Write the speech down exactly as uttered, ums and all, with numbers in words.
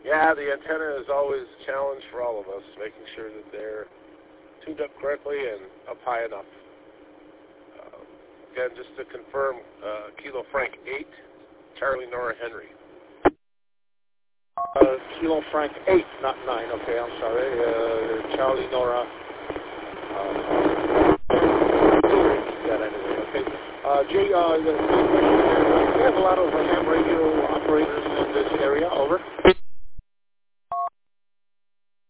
Yeah, the antenna is always a challenge for all of us, making sure that they're tuned up correctly and up high enough. Uh, again, just to confirm, uh, Kilo Frank eight, Charlie Nora Henry. Uh, Kilo Frank eight, not nine. Okay, I'm sorry. Uh, Charlie Nora. Uh, that anyway. Okay. Uh, Jay, uh, the, the question here, we have a lot of uh, ham radio operators in this area. Over.